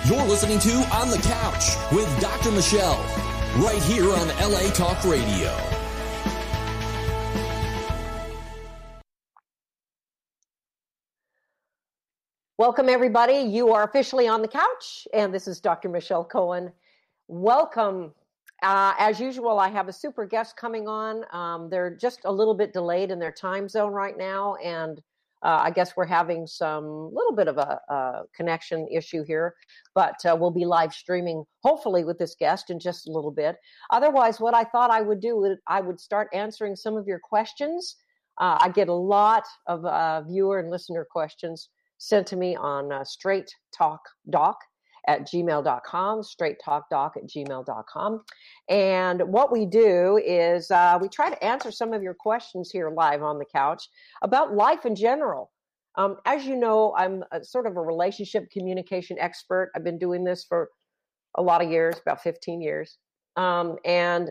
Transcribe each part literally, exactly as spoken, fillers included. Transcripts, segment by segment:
You're listening to On the Couch with Doctor Michelle, right here on L A Talk Radio. Welcome, everybody. You are officially on the couch, and this is Doctor Michelle Cohen. Welcome. Uh, as usual, I have a super guest coming on. Um, they're just a little bit delayed in their time zone right now, and uh, I guess we're having some little bit of a, a connection issue here, but uh, we'll be live streaming, hopefully, with this guest in just a little bit. Otherwise, what I thought I would do, is I would start answering some of your questions. Uh, I get a lot of uh, viewer and listener questions sent to me on uh, straight talk doc at gmail dot com, straight talk doc at gmail dot com. And what we do is uh, we try to answer some of your questions here live on the couch about life in general. Um, as you know, I'm a, sort of a relationship communication expert. I've been doing this for a lot of years, about fifteen years. Um, and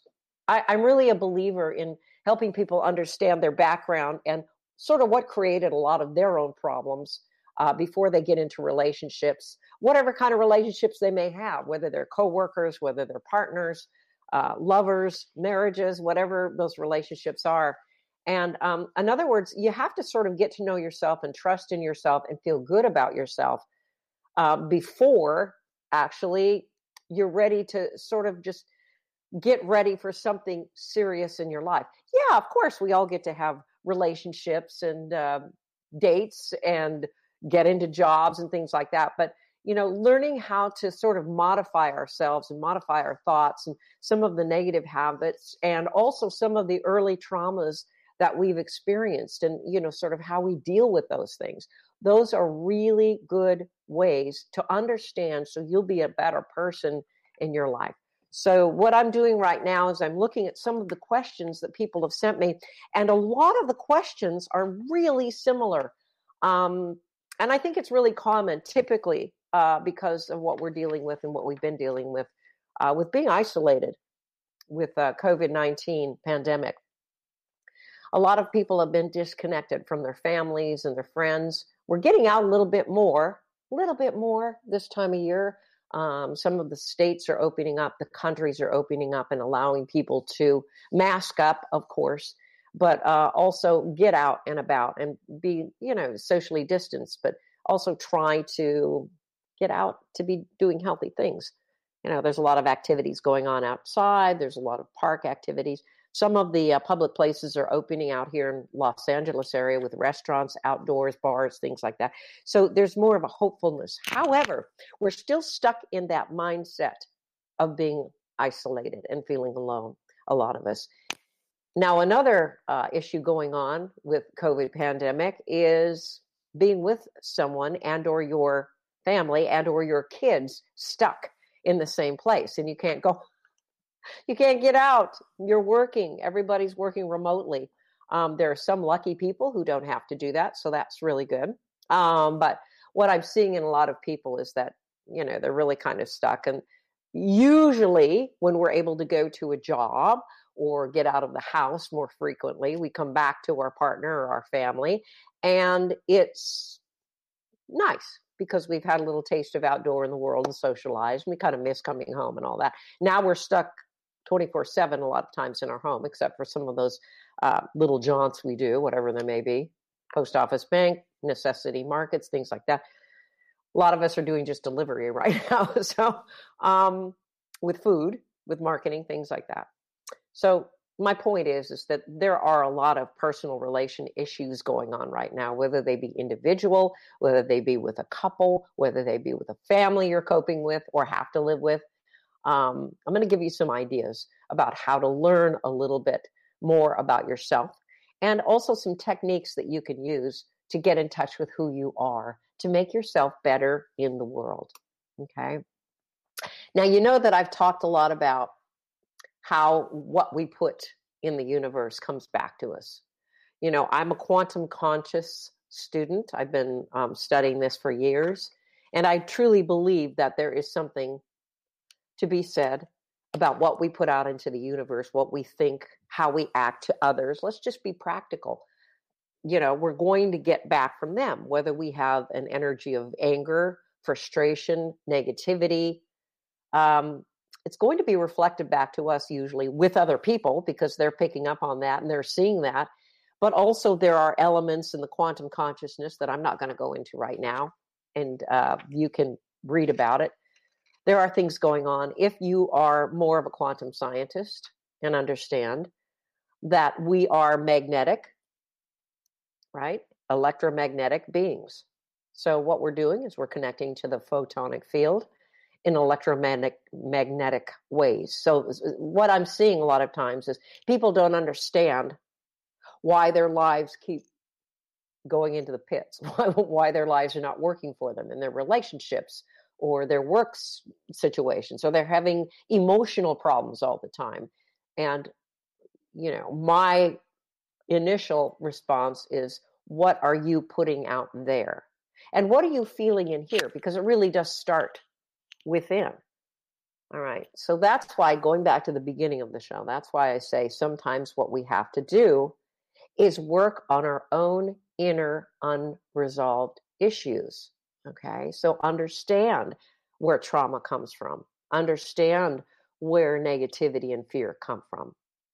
I, I'm really a believer in helping people understand their background and sort of what created a lot of their own problems uh, before they get into relationships, whatever kind of relationships they may have, whether they're coworkers, whether they're partners, uh, lovers, marriages, whatever those relationships are. And um, in other words, you have to sort of get to know yourself and trust in yourself and feel good about yourself uh, before actually you're ready to sort of just get ready for something serious in your life. Yeah, of course, we all get to have relationships and uh, dates and get into jobs and things like that. But, you know, learning how to sort of modify ourselves and modify our thoughts and some of the negative habits and also some of the early traumas that we've experienced and, you know, sort of how we deal with those things. Those are really good ways to understand so you'll be a better person in your life. So what I'm doing right now is I'm looking at some of the questions that people have sent me, and a lot of the questions are really similar. Um, and I think it's really common, typically, uh, because of what we're dealing with and what we've been dealing with, uh, with being isolated with uh, COVID nineteen pandemic. A lot of people have been disconnected from their families and their friends. We're getting out a little bit more, a little bit more this time of year. Um, some of the states are opening up, the countries are opening up and allowing people to mask up, of course, but uh, also get out and about and be, you know, socially distanced, but also try to get out to be doing healthy things. You know, there's a lot of activities going on outside. There's a lot of park activities. Some of the uh, public places are opening out here in Los Angeles area with restaurants, outdoors, bars, things like that. So there's more of a hopefulness. However, we're still stuck in that mindset of being isolated and feeling alone, a lot of us. Now, another uh, issue going on with COVID pandemic is being with someone and or your family and or your kids stuck in the same place, and you can't go. You can't get out. You're working. Everybody's working remotely. Um, there are some lucky people who don't have to do that, so that's really good. Um, but what I'm seeing in a lot of people is that, you know, they're really kind of stuck. And usually when we're able to go to a job or get out of the house more frequently, we come back to our partner or our family, and it's nice because we've had a little taste of outdoor in the world and socialized. And we kind of miss coming home and all that. Now we're stuck twenty-four seven a lot of times in our home, except for some of those uh, little jaunts we do, whatever they may be, post office, bank, necessity markets, things like that. A lot of us are doing just delivery right now. So um, with food, with marketing, things like that. So my point is, is that there are a lot of personal relation issues going on right now, whether they be individual, whether they be with a couple, whether they be with a family you're coping with or have to live with. Um, I'm going to give you some ideas about how to learn a little bit more about yourself and also some techniques that you can use to get in touch with who you are, to make yourself better in the world. Okay. Now, you know that I've talked a lot about how what we put in the universe comes back to us. You know, I'm a quantum conscious student. I've been um, studying this for years, and I truly believe that there is something to be said about what we put out into the universe, what we think, how we act to others. Let's just be practical. You know, we're going to get back from them, whether we have an energy of anger, frustration, negativity. Um, it's going to be reflected back to us usually with other people because they're picking up on that and they're seeing that. But also there are elements in the quantum consciousness that I'm not going to go into right now. And uh, you can read about it. There are things going on. If you are more of a quantum scientist and understand that we are magnetic, right? Electromagnetic beings. So what we're doing is we're connecting to the photonic field in electromagnetic magnetic ways. So what I'm seeing a lot of times is people don't understand why their lives keep going into the pits, why, why their lives are not working for them in their relationships or their work situations. So they're having emotional problems all the time. And, you know, my initial response is, what are you putting out there? And what are you feeling in here? Because it really does start within. All right. So that's why, going back to the beginning of the show, that's why I say sometimes what we have to do is work on our own inner unresolved issues. Okay. So understand where trauma comes from, understand where negativity and fear come from.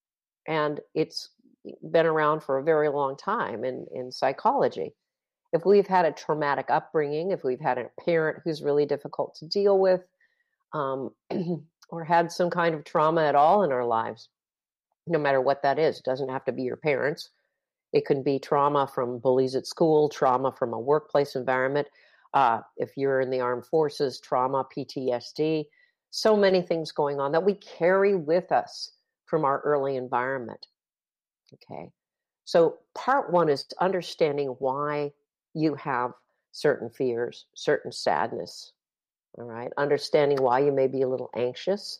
And it's been around for a very long time in, in psychology. If we've had a traumatic upbringing, if we've had a parent who's really difficult to deal with, um, or had some kind of trauma at all in our lives, no matter what that is, it doesn't have to be your parents. It can be trauma from bullies at school, trauma from a workplace environment. Uh, if you're in the armed forces, trauma, P T S D, so many things going on that we carry with us from our early environment. Okay. So part one is understanding why you have certain fears, certain sadness. All right. Understanding why you may be a little anxious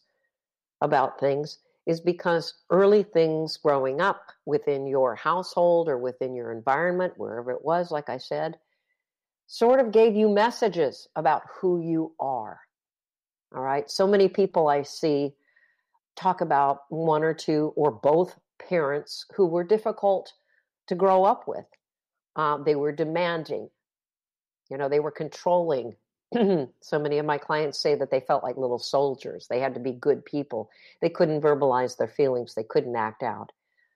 about things is because early things growing up within your household or within your environment, wherever it was, like I said, sort of gave you messages about who you are. All right. So many people I see talk about one or two or both parents who were difficult to grow up with. Um, they were demanding. You know, they were controlling. So many of my clients say that they felt like little soldiers. They had to be good people. They couldn't verbalize their feelings. They couldn't act out.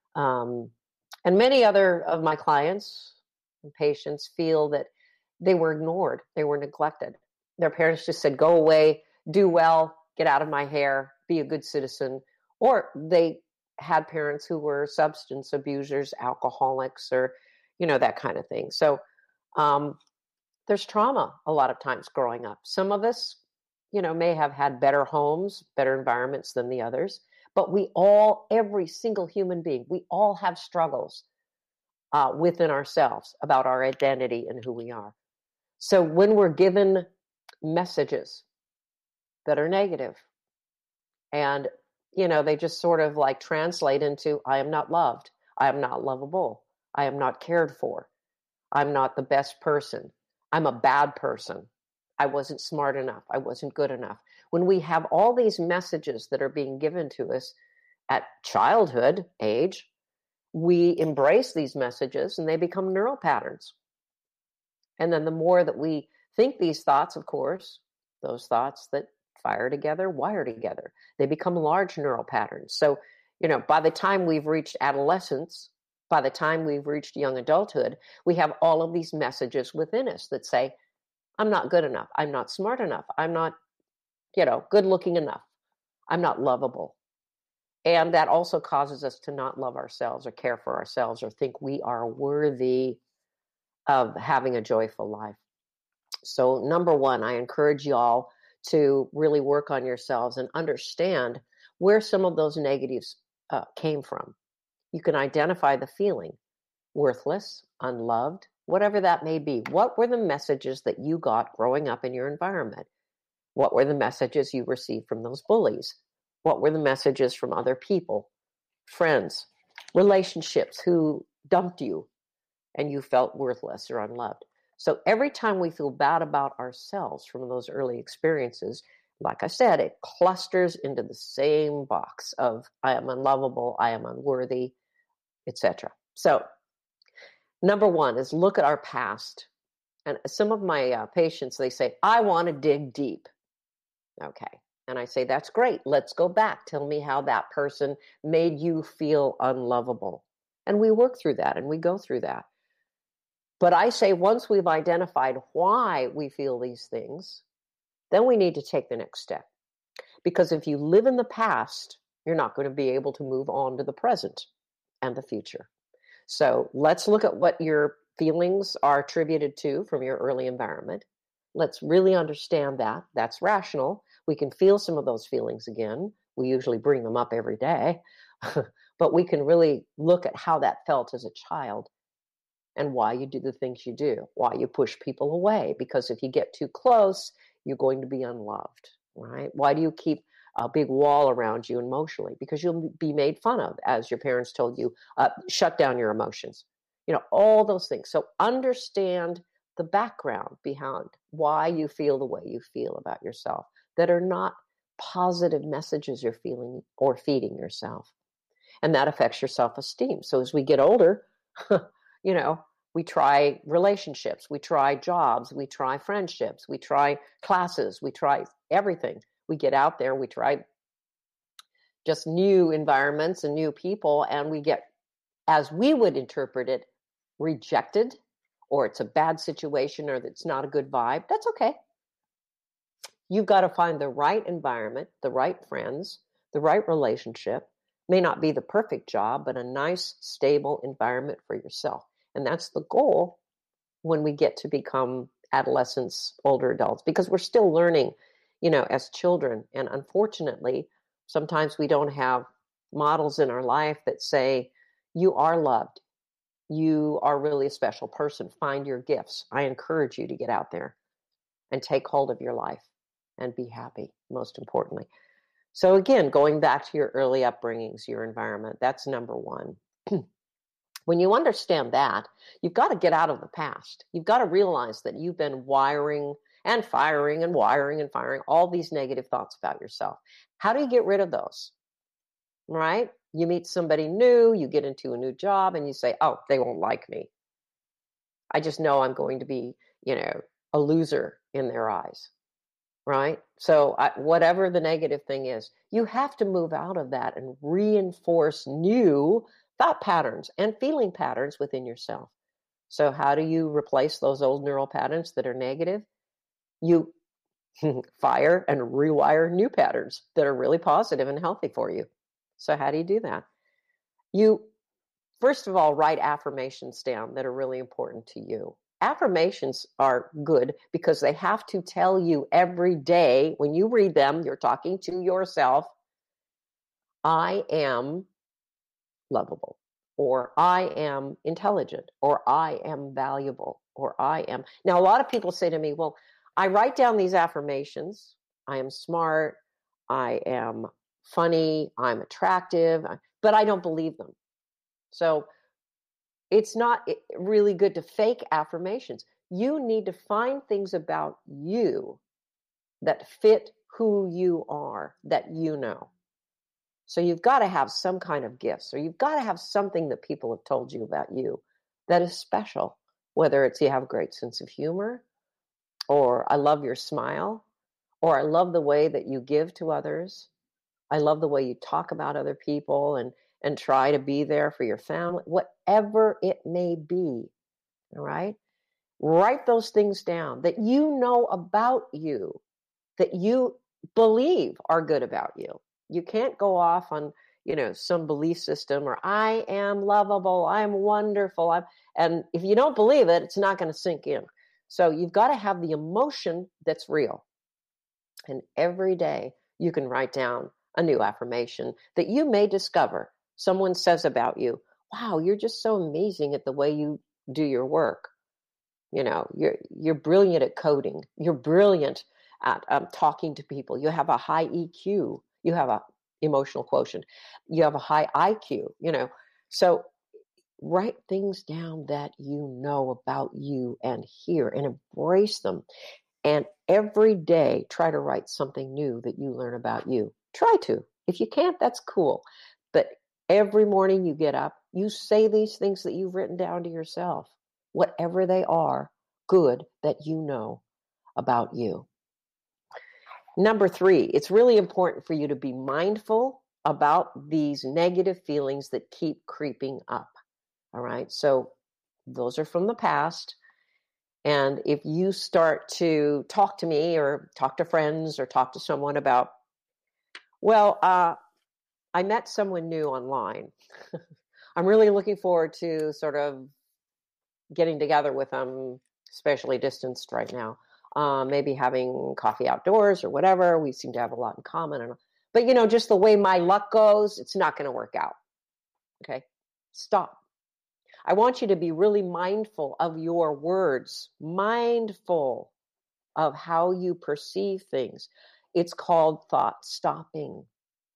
Um, and many other of my clients and patients feel that they were ignored. They were neglected. Their parents just said, go away, do well, get out of my hair, be a good citizen. Or they had parents who were substance abusers, alcoholics, or, you know, that kind of thing. So um, there's trauma a lot of times growing up. Some of us, you know, may have had better homes, better environments than the others, but we all, every single human being, we all have struggles uh, within ourselves about our identity and who we are. So when we're given messages that are negative and, you know, they just sort of like translate into, I am not loved, I am not lovable, I am not cared for, I'm not the best person, I'm a bad person, I wasn't smart enough, I wasn't good enough. When we have all these messages that are being given to us at childhood age, we embrace these messages and they become neural patterns. And then the more that we think these thoughts, of course, those thoughts that fire together, wire together, they become large neural patterns. So, you know, by the time we've reached adolescence, by the time we've reached young adulthood, we have all of these messages within us that say, I'm not good enough. I'm not smart enough. I'm not, you know, good looking enough. I'm not lovable. And that also causes us to not love ourselves or care for ourselves or think we are worthy of having a joyful life. So number one, I encourage y'all to really work on yourselves and understand where some of those negatives uh, came from. You can identify the feeling, worthless, unloved, whatever that may be. What were the messages that you got growing up in your environment? What were the messages you received from those bullies? What were the messages from other people, friends, relationships who dumped you and you felt worthless or unloved? So every time we feel bad about ourselves from those early experiences, like I said, it clusters into the same box of I am unlovable, I am unworthy, et cetera. So number one is look at our past And some of my uh, patients, they say, I want to dig deep. Okay. And I say, that's great. Let's go back. Tell me how that person made you feel unlovable. And we work through that and we go through that. But I say, once we've identified why we feel these things, then we need to take the next step. Because if you live in the past, you're not going to be able to move on to the present and the future. So let's look at what your feelings are attributed to from your early environment. Let's really understand that. That's rational. We can feel some of those feelings again. We usually bring them up every day. But we can really look at how that felt as a child and why you do the things you do, why you push people away. Because if you get too close, you're going to be unloved, right? Why do you keep a big wall around you emotionally? Because you'll be made fun of, as your parents told you, uh, shut down your emotions. You know, all those things. So understand the background behind why you feel the way you feel about yourself that are not positive messages you're feeling or feeding yourself. And that affects your self-esteem. So as we get older, you know, we try relationships, we try jobs, we try friendships, we try classes, we try everything. We get out there, we try just new environments and new people, and we get, as we would interpret it, rejected, or it's a bad situation, or it's not a good vibe. That's okay. You've got to find the right environment, the right friends, the right relationship. May not be the perfect job, but a nice, stable environment for yourself. And that's the goal when we get to become adolescents, older adults, because we're still learning, you know, as children. And unfortunately, sometimes we don't have models in our life that say, you are loved. You are really a special person. Find your gifts. I encourage you to get out there and take hold of your life and be happy, most importantly. So again, going back to your early upbringings, your environment, that's number one. When you understand that, you've got to get out of the past. You've got to realize that you've been wiring and firing and wiring and firing all these negative thoughts about yourself. How do you get rid of those? Right? You meet somebody new, you get into a new job, and you say, oh, they won't like me. I just know I'm going to be, you know, a loser in their eyes. Right? So I, whatever the negative thing is, you have to move out of that and reinforce new thought patterns and feeling patterns within yourself. So how do you replace those old neural patterns that are negative? You fire and rewire new patterns that are really positive and healthy for you. So how do you do that? You, first of all, write affirmations down that are really important to you. Affirmations are good because they have to tell you every day when you read them, you're talking to yourself, I am lovable, or I am intelligent, or I am valuable, or I am. Now, a lot of people say to me, well, I write down these affirmations. I am smart. I am funny. I'm attractive, but I don't believe them. So it's not really good to fake affirmations. You need to find things about you that fit who you are, that you know. So you've got to have some kind of gifts, or you've got to have something that people have told you about you that is special, whether it's you have a great sense of humor, or I love your smile, or I love the way that you give to others. I love the way you talk about other people and and try to be there for your family, whatever it may be, all right? Write those things down that you know about you, that you believe are good about you. You can't go off on, you know, some belief system or I am lovable, I'm wonderful. I'm, and if you don't believe it, it's not going to sink in. So you've got to have the emotion that's real. And every day you can write down a new affirmation that you may discover. Someone says about you, wow, you're just so amazing at the way you do your work. You know, you're you're brilliant at coding. You're brilliant at um, talking to people. You have a high E Q. You have a emotional quotient. You have a high I Q, you know. So write things down that you know about you and hear and embrace them. And every day, try to write something new that you learn about you. Try to. If you can't, that's cool. But every morning you get up, you say these things that you've written down to yourself, whatever they are, good that you know about you. Number three, it's really important for you to be mindful about these negative feelings that keep creeping up. All right. So those are from the past. And if you start to talk to me or talk to friends or talk to someone about, well, uh, I met someone new online. I'm really looking forward to sort of getting together with them, especially distanced right now. Uh, maybe having coffee outdoors or whatever. We seem to have a lot in common. And, but, you know, just the way my luck goes, it's not going to work out. Okay? Stop. I want you to be really mindful of your words, mindful of how you perceive things. It's called thought stopping.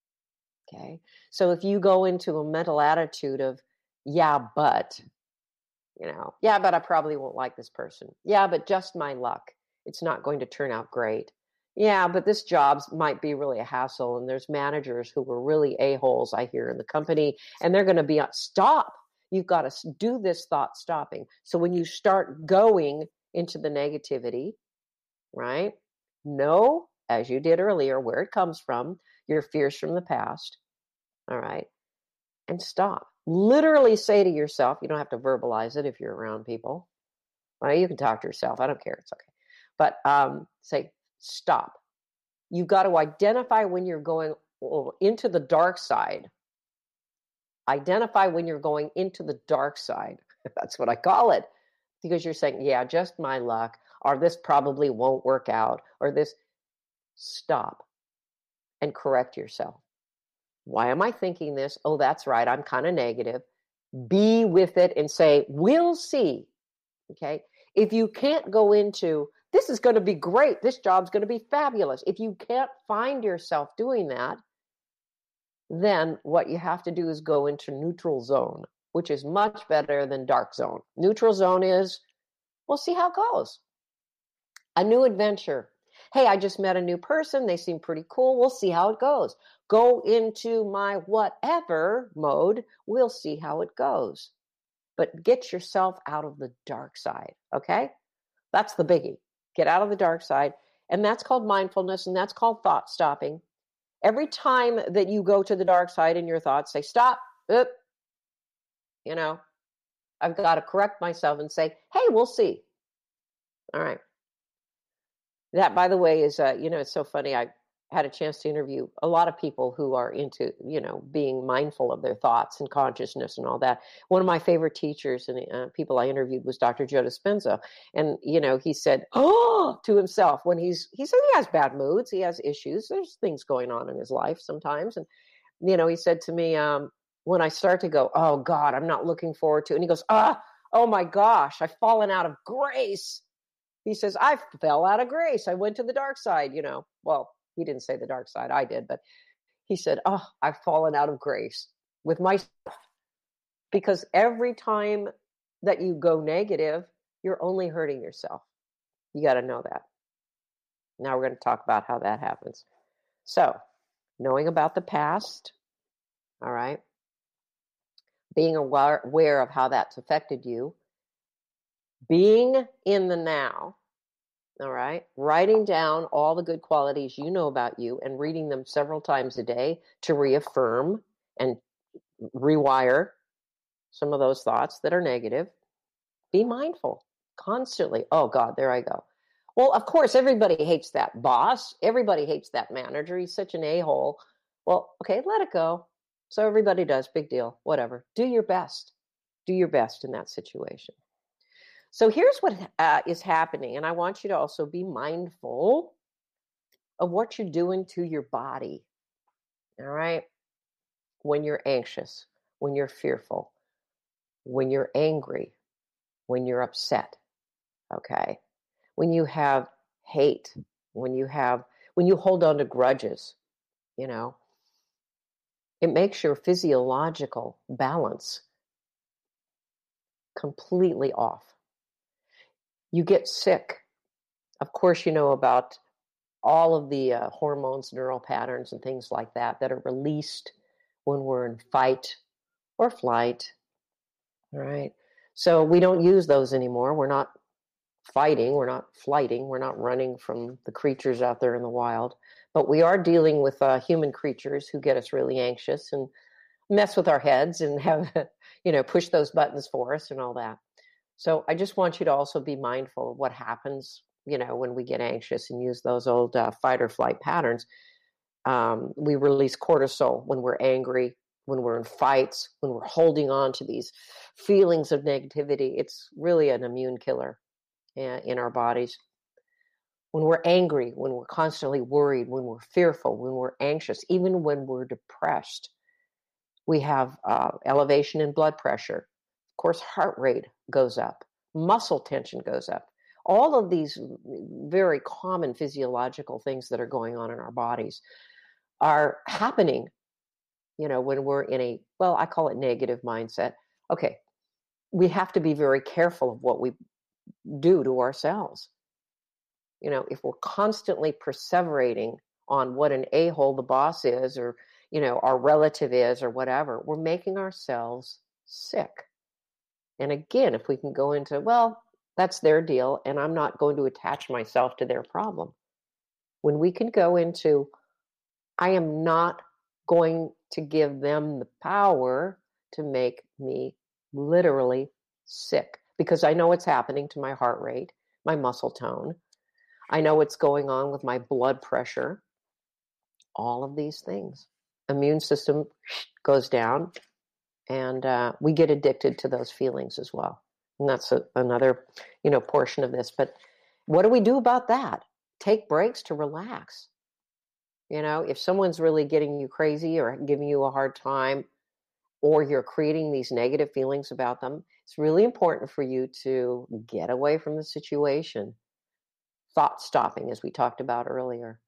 Okay? So if you go into a mental attitude of, yeah, but, you know, yeah, but I probably won't like this person. Yeah, but just my luck. It's not going to turn out great. Yeah, but this job might be really a hassle. And there's managers who were really a-holes, I hear, in the company. And they're going to be, stop. You've got to do this thought stopping. So when you start going into the negativity, right, know, as you did earlier, where it comes from, your fears from the past. All right. And stop. Literally say to yourself, you don't have to verbalize it if you're around people. Well, you can talk to yourself. I don't care. It's okay. But um, say, stop. You've got to identify when you're going into the dark side. Identify when you're going into the dark side. That's what I call it. Because you're saying, yeah, just my luck, or this probably won't work out, or this. Stop and correct yourself. Why am I thinking this? Oh, that's right. I'm kind of negative. Be with it and say, we'll see. Okay. If you can't go into, this is going to be great, this job's going to be fabulous. If you can't find yourself doing that, then what you have to do is go into neutral zone, which is much better than dark zone. Neutral zone is, we'll see how it goes. A new adventure. Hey, I just met a new person. They seem pretty cool. We'll see how it goes. Go into my whatever mode. We'll see how it goes. But get yourself out of the dark side, okay? That's the biggie. Get out of the dark side. And that's called mindfulness, and that's called thought stopping. Every time that you go to the dark side in your thoughts, say, stop. Oop. You know, I've got to correct myself and say, hey, we'll see. All right. That, by the way, is, uh, you know, it's so funny. I had a chance to interview a lot of people who are into, you know, being mindful of their thoughts and consciousness and all that. One of my favorite teachers and uh, people I interviewed was Doctor Joe Dispenza. And, you know, he said, oh, to himself when he's, he said he has bad moods. He has issues. There's things going on in his life sometimes. And, you know, he said to me, um, when I start to go, oh, God, I'm not looking forward to it. And he goes, ah, oh, my gosh, I've fallen out of grace. He says, I fell out of grace. I went to the dark side, you know. Well, he didn't say the dark side. I did. But he said, oh, I've fallen out of grace with myself. Because every time that you go negative, you're only hurting yourself. You got to know that. Now we're going to talk about how that happens. So, knowing about the past, all right, being aware, aware of how that's affected you, being in the now, all right, writing down all the good qualities you know about you and reading them several times a day to reaffirm and rewire some of those thoughts that are negative. Be mindful constantly. Oh, God, there I go. Well, of course, everybody hates that boss. Everybody hates that manager. He's such an a-hole. Well, okay, let it go. So everybody does. Big deal. Whatever. Do your best. Do your best in that situation. So here's what uh, is happening, and I want you to also be mindful of what you're doing to your body, all right? When you're anxious, when you're fearful, when you're angry, when you're upset, okay? When you have hate, when you have, when you hold on to grudges, you know, it makes your physiological balance completely off. You get sick. Of course, you know about all of the uh, hormones, neural patterns, and things like that that are released when we're in fight or flight. All right. So we don't use those anymore. We're not fighting, we're not flighting, we're not running from the creatures out there in the wild, but we are dealing with uh, human creatures who get us really anxious and mess with our heads and have, you know, push those buttons for us and all that. So I just want you to also be mindful of what happens, you know, when we get anxious and use those old uh, fight or flight patterns. Um, we release cortisol when we're angry, when we're in fights, when we're holding on to these feelings of negativity. It's really an immune killer in our bodies. When we're angry, when we're constantly worried, when we're fearful, when we're anxious, even when we're depressed, we have uh, elevation in blood pressure. Of course, heart rate goes up, muscle tension goes up. All of these very common physiological things that are going on in our bodies are happening, you know, when we're in a, well, I call it negative mindset. Okay, we have to be very careful of what we do to ourselves. You know, if we're constantly perseverating on what an a-hole the boss is, or, you know, our relative is, or whatever, we're making ourselves sick. And again, if we can go into, well, that's their deal, and I'm not going to attach myself to their problem. When we can go into, I am not going to give them the power to make me literally sick, because I know what's happening to my heart rate, my muscle tone. I know what's going on with my blood pressure, all of these things. Immune system goes down, and uh, we get addicted to those feelings as well. And that's a, another, you know, portion of this. But what do we do about that? Take breaks to relax. You know, if someone's really getting you crazy or giving you a hard time, or you're creating these negative feelings about them, it's really important for you to get away from the situation. Thought stopping, as we talked about earlier.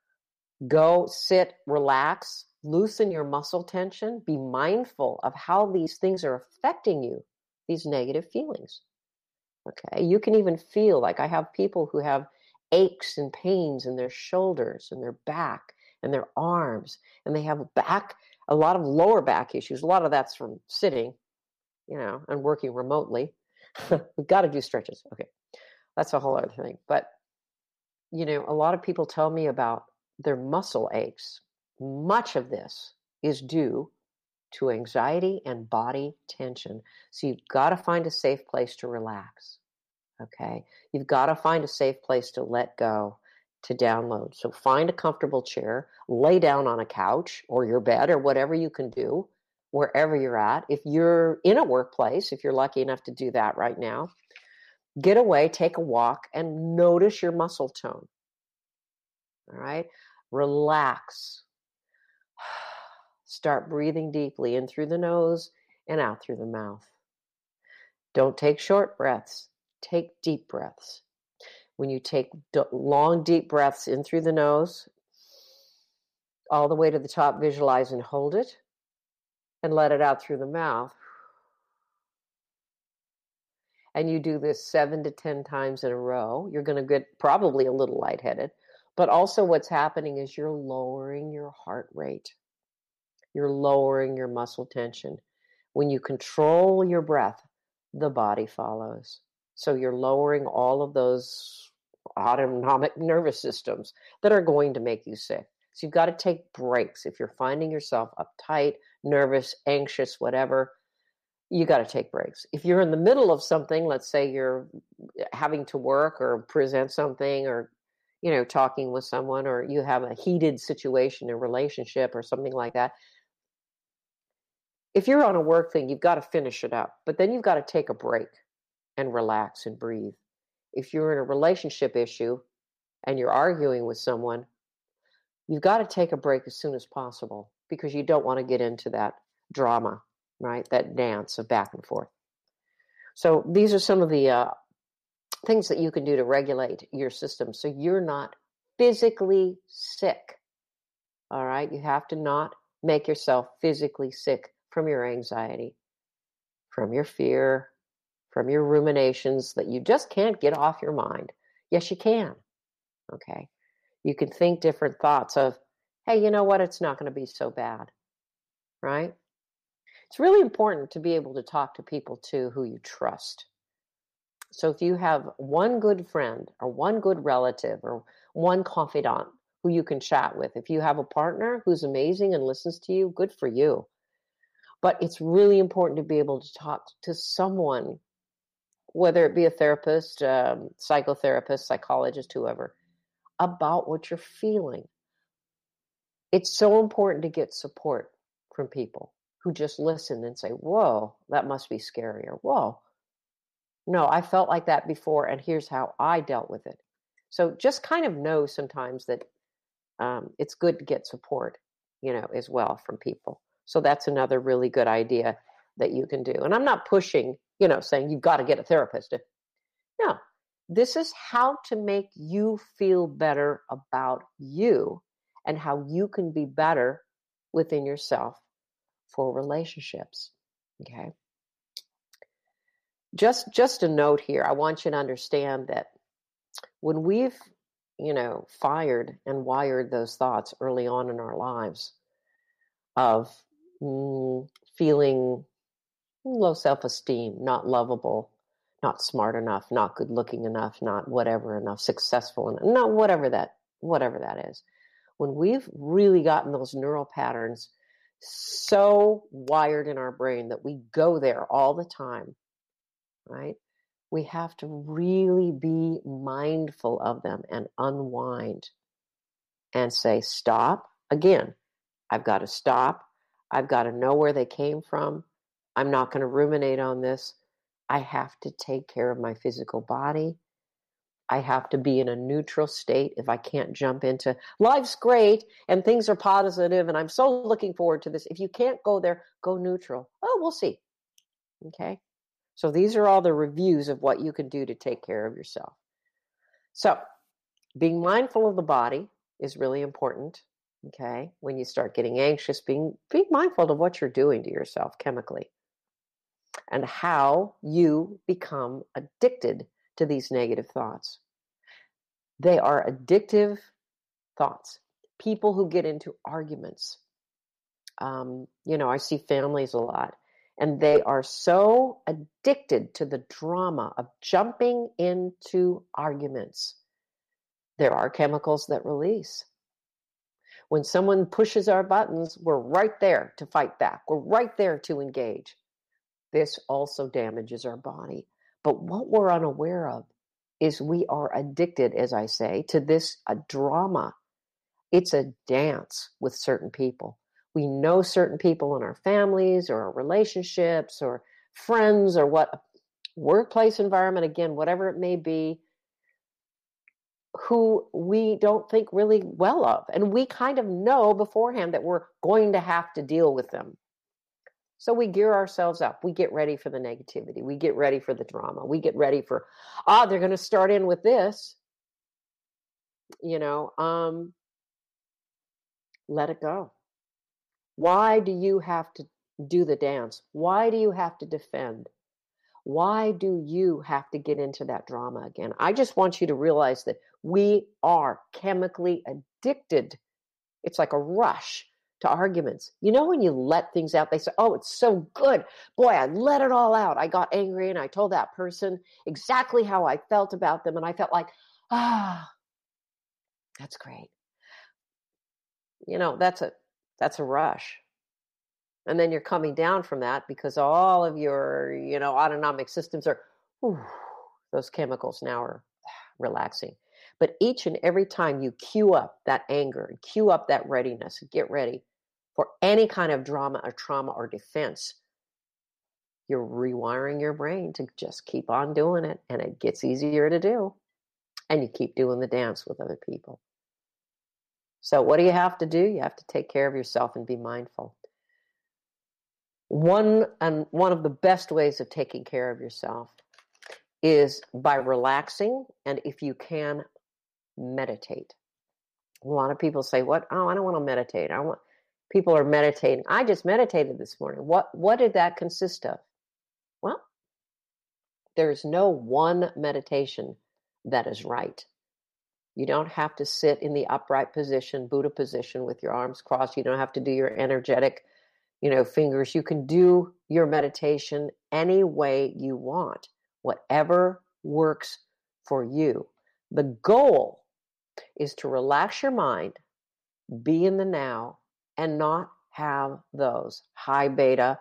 Go, sit, relax, loosen your muscle tension. Be mindful of how these things are affecting you, these negative feelings. Okay, you can even feel, like I have people who have aches and pains in their shoulders and their back and their arms, and they have back, a lot of lower back issues. A lot of that's from sitting, you know, and working remotely. We've got to do stretches. Okay, that's a whole other thing. But you know, a lot of people tell me about their muscle aches. Much of this is due to anxiety and body tension. So you've got to find a safe place to relax. Okay. You've got to find a safe place to let go, to download. So find a comfortable chair, lay down on a couch or your bed or whatever you can do, wherever you're at. If you're in a workplace, if you're lucky enough to do that right now, get away, take a walk, and notice your muscle tone. All right? Relax. Start breathing deeply in through the nose and out through the mouth. Don't take short breaths. Take deep breaths. When you take d- long, deep breaths in through the nose, all the way to the top, visualize and hold it, and let it out through the mouth. And you do this seven to ten times in a row, you're going to get probably a little lightheaded. But also what's happening is you're lowering your heart rate. You're lowering your muscle tension. When you control your breath, the body follows. So you're lowering all of those autonomic nervous systems that are going to make you sick. So you've got to take breaks. If you're finding yourself uptight, nervous, anxious, whatever, you got to take breaks. If you're in the middle of something, let's say you're having to work or present something, or, you know, talking with someone, or you have a heated situation, a relationship or something like that. If you're on a work thing, you've got to finish it up, but then you've got to take a break and relax and breathe. If you're in a relationship issue and you're arguing with someone, you've got to take a break as soon as possible, because you don't want to get into that drama, right? That dance of back and forth. So these are some of the uh, things that you can do to regulate your system so you're not physically sick. All right? You have to not make yourself physically sick from your anxiety, from your fear, from your ruminations that you just can't get off your mind. Yes, you can. Okay? You can think different thoughts of, hey, you know what? It's not going to be so bad. Right? It's really important to be able to talk to people, too, who you trust. So if you have one good friend or one good relative or one confidant who you can chat with, if you have a partner who's amazing and listens to you, good for you. But it's really important to be able to talk to someone, whether it be a therapist, um, psychotherapist, psychologist, whoever, about what you're feeling. It's so important to get support from people who just listen and say, whoa, that must be scary, or whoa, no, I felt like that before, and here's how I dealt with it. So just kind of know sometimes that um, it's good to get support, you know, as well from people. So that's another really good idea that you can do. And I'm not pushing, you know, saying you've got to get a therapist. No, this is how to make you feel better about you and how you can be better within yourself for relationships. Okay. Just, just a note here. I want you to understand that when we've, you know, fired and wired those thoughts early on in our lives of mm, feeling low self-esteem, not lovable, not smart enough, not good looking enough, not whatever enough, successful enough, not whatever that, whatever that is. When we've really gotten those neural patterns so wired in our brain that we go there all the time, right? We have to really be mindful of them and unwind and say, stop. Again, I've got to stop. I've got to know where they came from. I'm not going to ruminate on this. I have to take care of my physical body. I have to be in a neutral state if I can't jump into life's great and things are positive and I'm so looking forward to this. If you can't go there, go neutral. Oh, we'll see. Okay. So these are all the reviews of what you can do to take care of yourself. So being mindful of the body is really important. Okay. When you start getting anxious, being, being mindful of what you're doing to yourself chemically and how you become addicted to these negative thoughts. They are addictive thoughts. People who get into arguments. Um, you know, I see families a lot. And they are so addicted to the drama of jumping into arguments. There are chemicals that release. When someone pushes our buttons, we're right there to fight back. We're right there to engage. This also damages our body. But what we're unaware of is we are addicted, as I say, to this a drama. It's a dance with certain people. We know certain people in our families or our relationships or friends or what workplace environment, again, whatever it may be, who we don't think really well of. And we kind of know beforehand that we're going to have to deal with them. So we gear ourselves up. We get ready for the negativity. We get ready for the drama. We get ready for, ah, they're going to start in with this. You know, um, let it go. Why do you have to do the dance? Why do you have to defend? Why do you have to get into that drama again? I just want you to realize that we are chemically addicted. It's like a rush to arguments. You know, when you let things out, they say, oh, it's so good. Boy, I let it all out. I got angry and I told that person exactly how I felt about them. And I felt like, ah, that's great. You know, that's a, that's a rush. And then you're coming down from that because all of your, you know, autonomic systems are, whew, those chemicals now are relaxing. But each and every time you cue up that anger and cue up that readiness, get ready for any kind of drama or trauma or defense, you're rewiring your brain to just keep on doing it. And it gets easier to do. And you keep doing the dance with other people. So what do you have to do? You have to take care of yourself and be mindful. One and one of the best ways of taking care of yourself is by relaxing, and if you can, meditate. A lot of people say, "What? Oh, I don't want to meditate. I want." People are meditating. I just meditated this morning. What? What did that consist of? Well, there's no one meditation that is right. You don't have to sit in the upright position, Buddha position, with your arms crossed. You don't have to do your energetic, you know, fingers. You can do your meditation any way you want, whatever works for you. The goal is to relax your mind, be in the now, and not have those high beta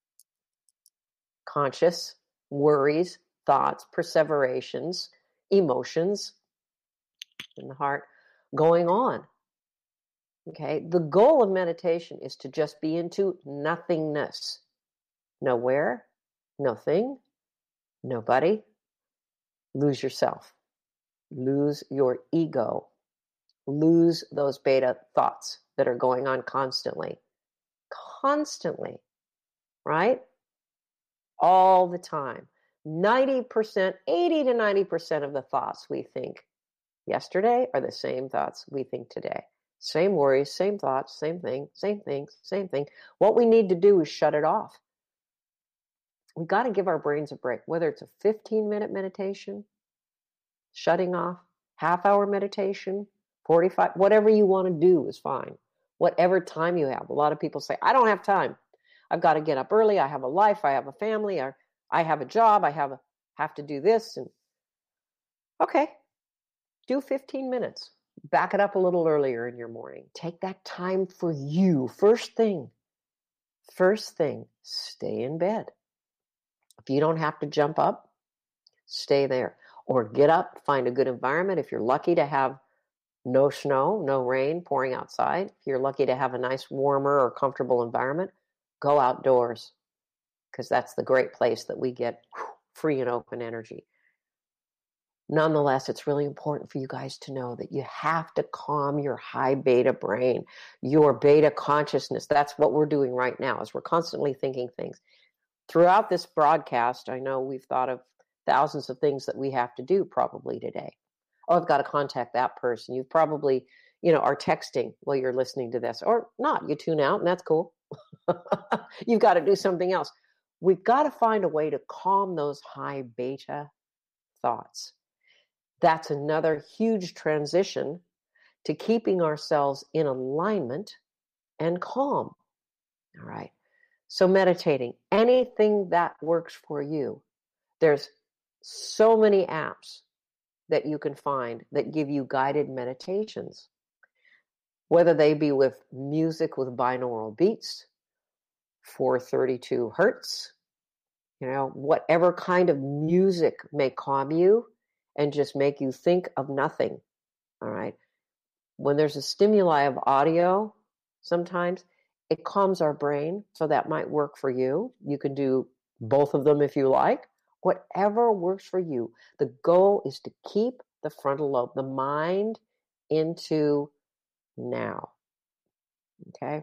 conscious worries, thoughts, perseverations, emotions in the heart going on. Okay, the goal of meditation is to just be into nothingness. Nowhere, nothing, nobody. Lose yourself. Lose your ego. Lose those beta thoughts that are going on constantly. Constantly, right? All the time. ninety percent, eighty to ninety percent of the thoughts we think yesterday are the same thoughts we think today. Same worries, same thoughts, same thing, same thing, same thing. What we need to do is shut it off. We've got to give our brains a break, whether it's a fifteen minute meditation, shutting off, half hour meditation, forty-five, whatever you want to do is fine. Whatever time you have. A lot of people say, I don't have time. I've got to get up early. I have a life. I have a family. I, I have a job. I have a, have to do this. And okay, do fifteen minutes. Back it up a little earlier in your morning. Take that time for you. First thing, first thing, stay in bed. If you don't have to jump up, stay there. Or get up, find a good environment. If you're lucky to have no snow, no rain pouring outside, if you're lucky to have a nice warmer or comfortable environment, go outdoors, because that's the great place that we get free and open energy. Nonetheless, it's really important for you guys to know that you have to calm your high beta brain, your beta consciousness. That's what we're doing right now, is we're constantly thinking things. Throughout this broadcast, I know we've thought of thousands of things that we have to do probably today. Oh, I've got to contact that person. You've probably, you know, are texting while you're listening to this, or not. You tune out, and that's cool. You've got to do something else. We've got to find a way to calm those high beta thoughts. That's another huge transition to keeping ourselves in alignment and calm. All right. So meditating, anything that works for you. There's so many apps that you can find that give you guided meditations, whether they be with music with binaural beats, four thirty-two hertz, you know, whatever kind of music may calm you and just make you think of nothing. All right. When there's a stimuli of audio, sometimes it calms our brain. So that might work for you. You can do both of them if you like. Whatever works for you. The goal is to keep the frontal lobe, the mind, into now. Okay.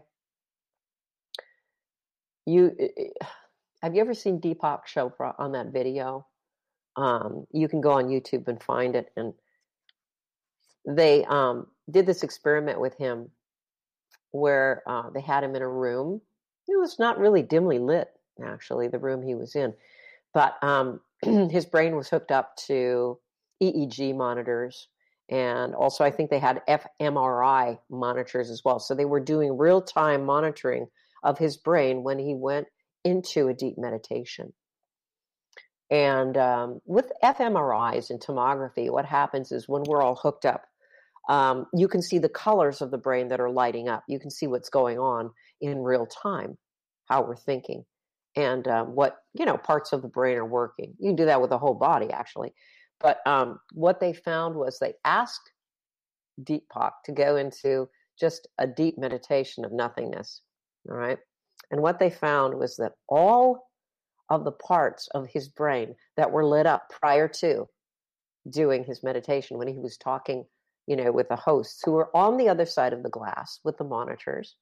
You have you ever seen Deepak Chopra on that video? Um, you can go on YouTube and find it. And they um, did this experiment with him where uh, they had him in a room. It was not really dimly lit, actually, the room he was in. But um, his brain was hooked up to E E G monitors. And also, I think they had f M R I monitors as well. So they were doing real-time monitoring of his brain when he went into a deep meditation. And um, with f M R Is and tomography, what happens is when we're all hooked up, um, you can see the colors of the brain that are lighting up. You can see what's going on in real time, how we're thinking, and um, what, you know, parts of the brain are working. You can do that with the whole body, actually. But um, what they found was they asked Deepak to go into just a deep meditation of nothingness, all right? And what they found was that all of the parts of his brain that were lit up prior to doing his meditation, when he was talking, you know, with the hosts who were on the other side of the glass with the monitors,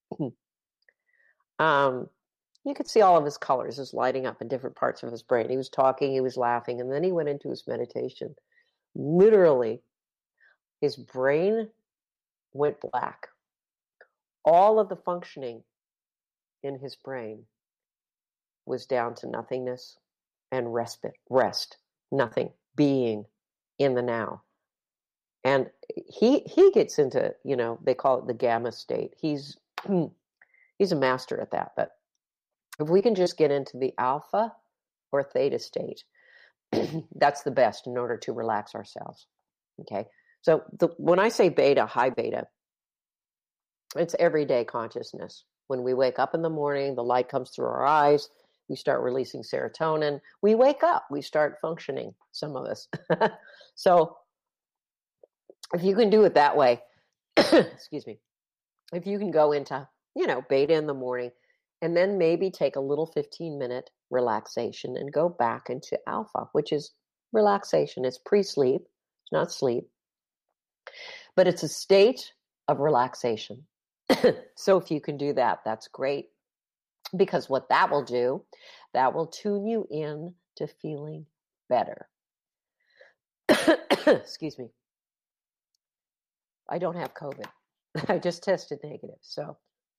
um, you could see all of his colors just lighting up in different parts of his brain. He was talking, he was laughing, and then he went into his meditation. Literally, his brain went black. All of the functioning in his brain was down to nothingness and respite, rest, nothing, being in the now. And he he gets into, you know, they call it the gamma state. He's he's a master at that. But if we can just get into the alpha or theta state, That's the best in order to relax ourselves. Okay. So the, when I say beta, high beta, it's everyday consciousness. When we wake up in the morning, the light comes through our eyes. We start releasing serotonin. We wake up. We start functioning, some of us. So if you can do it that way, excuse me, if you can go into, you know, beta in the morning and then maybe take a little fifteen minute relaxation and go back into alpha, which is relaxation. It's pre-sleep. It's not sleep, but it's a state of relaxation. So if you can do that, that's great. Because what that will do, that will tune you in to feeling better. Excuse me. I don't have COVID. I just tested negative. So,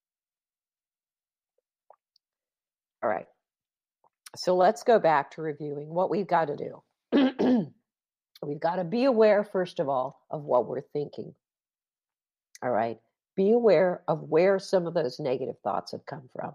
all right. So let's go back to reviewing what we've got to do. We've got to be aware, first of all, of what we're thinking. All right. Be aware of where some of those negative thoughts have come from.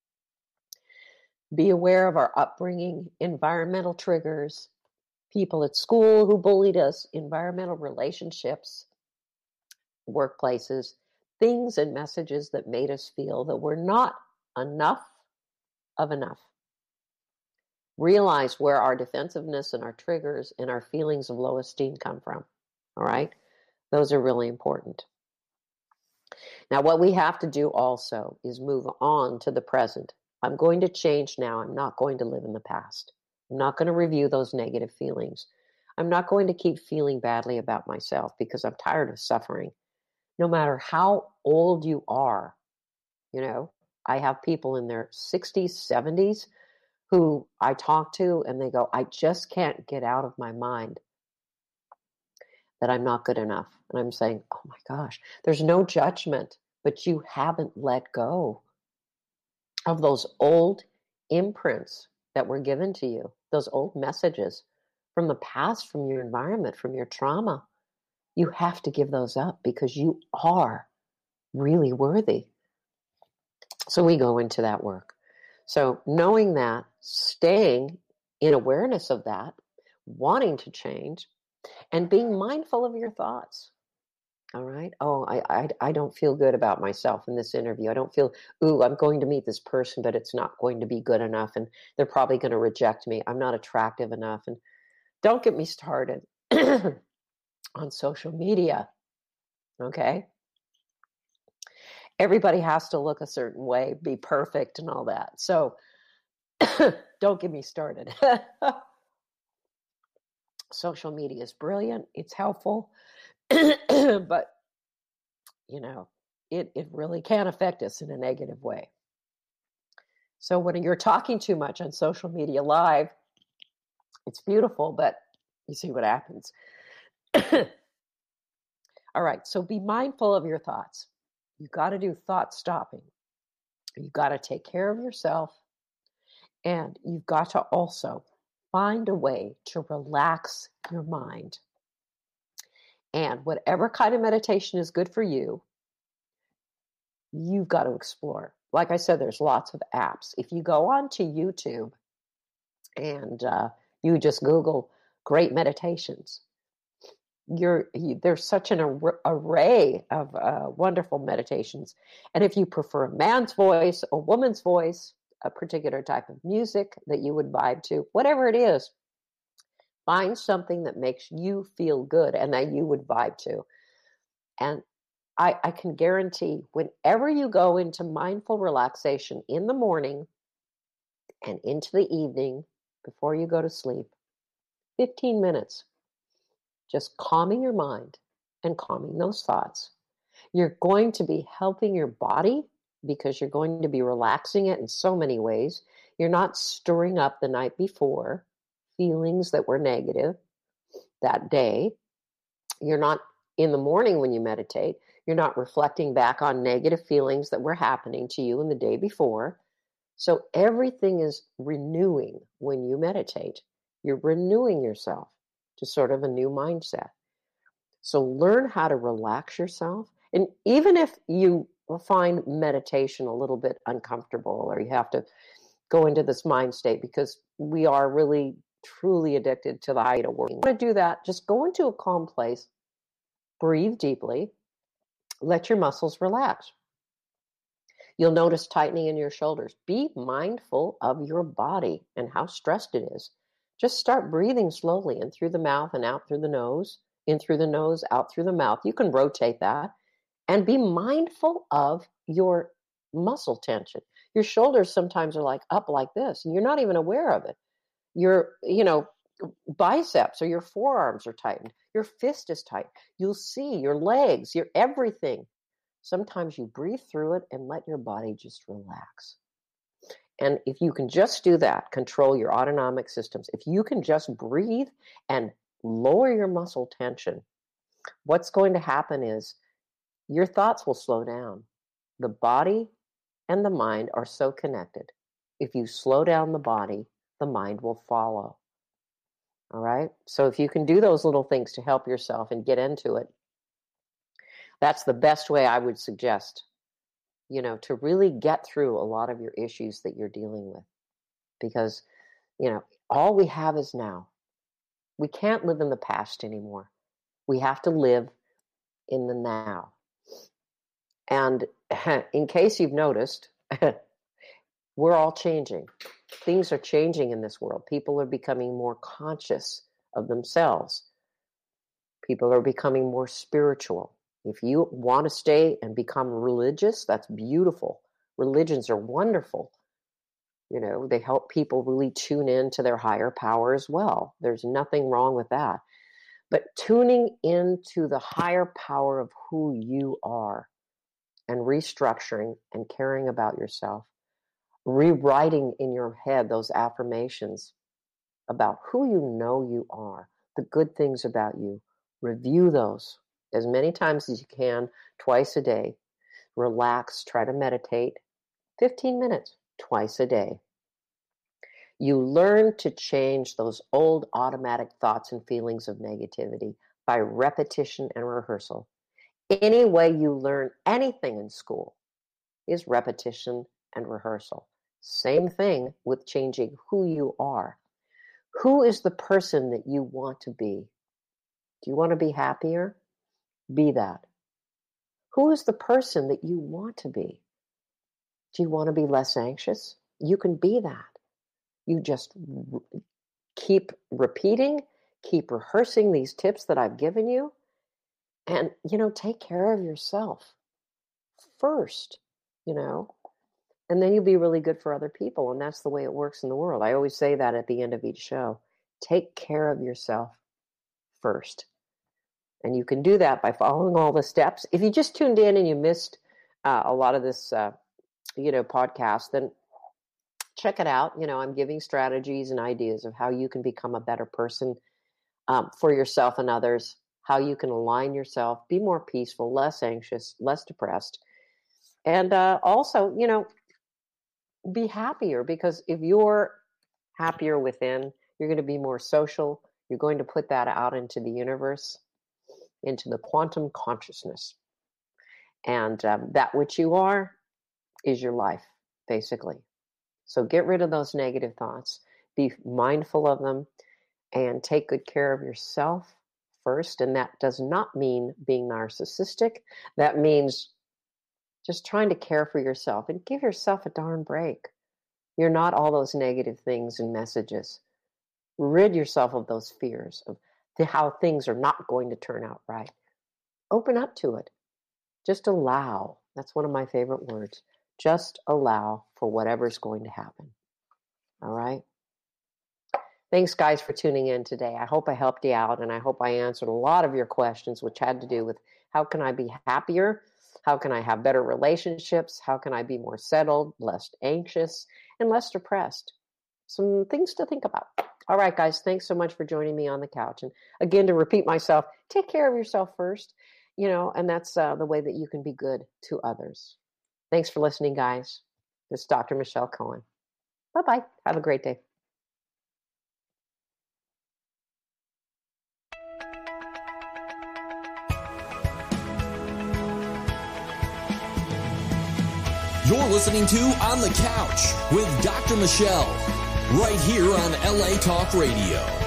Be aware of our upbringing, environmental triggers, people at school who bullied us, environmental relationships, workplaces, things and messages that made us feel that we're not enough of enough. Realize where our defensiveness and our triggers and our feelings of low esteem come from. All right? Those are really important. Now, what we have to do also is move on to the present. I'm going to change now. I'm not going to live in the past. I'm not going to review those negative feelings. I'm not going to keep feeling badly about myself because I'm tired of suffering. No matter how old you are, you know, I have people in their sixties, seventies who I talk to and they go, I just can't get out of my mind that I'm not good enough. And I'm saying, oh my gosh, there's no judgment, but you haven't let go of those old imprints that were given to you, those old messages from the past, from your environment, from your trauma. You have to give those up because you are really worthy. So we go into that work. So knowing that, staying in awareness of that, wanting to change, and being mindful of your thoughts. All right. Oh, I, I I don't feel good about myself in this interview. I don't feel, ooh, I'm going to meet this person, but it's not going to be good enough. And they're probably going to reject me. I'm not attractive enough. And don't get me started on social media. Okay. Everybody has to look a certain way, be perfect and all that. So don't get me started. Social media is brilliant. It's helpful. But, you know, it, it really can affect us in a negative way. So when you're talking too much on social media live, it's beautiful, but you see what happens. All right. So be mindful of your thoughts. You've got to do thought stopping. You've got to take care of yourself. And you've got to also find a way to relax your mind. And whatever kind of meditation is good for you, you've got to explore. Like I said, there's lots of apps. If you go onto YouTube and uh, you just Google great meditations, you're you, there's such an ar- array of uh, wonderful meditations. And if you prefer a man's voice, a woman's voice, a particular type of music that you would vibe to, whatever it is, find something that makes you feel good and that you would vibe to. And I, I can guarantee whenever you go into mindful relaxation in the morning and into the evening before you go to sleep, fifteen minutes, just calming your mind and calming those thoughts. You're going to be helping your body because you're going to be relaxing it in so many ways. You're not stirring up the night before feelings that were negative that day. You're not in the morning when you meditate. You're not reflecting back on negative feelings that were happening to you in the day before. So everything is renewing when you meditate. You're renewing yourself to sort of a new mindset. So learn how to relax yourself. And even if you find meditation a little bit uncomfortable or you have to go into this mind state because we are really truly addicted to the height of working. Want to do that, just go into a calm place, breathe deeply, let your muscles relax. You'll notice tightening in your shoulders. Be mindful of your body and how stressed it is. Just start breathing slowly in through the mouth and out through the nose, in through the nose, out through the mouth. You can rotate that and be mindful of your muscle tension. Your shoulders sometimes are like up like this, and you're not even aware of it. Your, you know, biceps or your forearms are tightened. Your fist is tight. You'll see your legs, your everything. Sometimes you breathe through it and let your body just relax. And if you can just do that, control your autonomic systems, if you can just breathe and lower your muscle tension, what's going to happen is your thoughts will slow down. The body and the mind are so connected. If you slow down the body, the mind will follow. All right? So if you can do those little things to help yourself and get into it, that's the best way I would suggest, you know, to really get through a lot of your issues that you're dealing with. Because, you know, all we have is now. We can't live in the past anymore. We have to live in the now. And in case you've noticed, we're all changing. Things are changing in this world. People are becoming more conscious of themselves. People are becoming more spiritual. If you want to stay and become religious, that's beautiful. Religions are wonderful. You know, they help people really tune in to their higher power as well. There's nothing wrong with that. But tuning into the higher power of who you are and restructuring and caring about yourself, rewriting in your head those affirmations about who you know you are, the good things about you. Review those as many times as you can, twice a day. Relax, try to meditate, fifteen minutes, twice a day. You learn to change those old automatic thoughts and feelings of negativity by repetition and rehearsal. Any way you learn anything in school is repetition and rehearsal. Same thing with changing who you are. Who is the person that you want to be? Do you want to be happier? Be that. Who is the person that you want to be? Do you want to be less anxious? You can be that. You just r- keep repeating, keep rehearsing these tips that I've given you, and, you know, take care of yourself first, you know, and then you'll be really good for other people. And that's the way it works in the world. I always say that at the end of each show. Take care of yourself first. And you can do that by following all the steps. If you just tuned in and you missed uh, a lot of this, uh, you know, podcast, then check it out. You know, I'm giving strategies and ideas of how you can become a better person um, for yourself and others, how you can align yourself, be more peaceful, less anxious, less depressed. And uh, also, you know, be happier, because if you're happier within, you're going to be more social. You're going to put that out into the universe, into the quantum consciousness. And um, that which you are is your life, basically. So get rid of those negative thoughts. Be mindful of them and take good care of yourself first. And that does not mean being narcissistic. That means just trying to care for yourself and give yourself a darn break. You're not all those negative things and messages. Rid yourself of those fears of the, how things are not going to turn out right. Open up to it. Just allow. That's one of my favorite words. Just allow for whatever's going to happen. All right? Thanks, guys, for tuning in today. I hope I helped you out, and I hope I answered a lot of your questions, which had to do with how can I be happier? How can I have better relationships? How can I be more settled, less anxious, and less depressed? Some things to think about. All right, guys, thanks so much for joining me on the couch. And again, to repeat myself, take care of yourself first, you know, and that's uh, the way that you can be good to others. Thanks for listening, guys. This is Doctor Michelle Cohen. Bye-bye. Have a great day. You're listening to On the Couch with Doctor Michelle. right here on L A Talk Radio.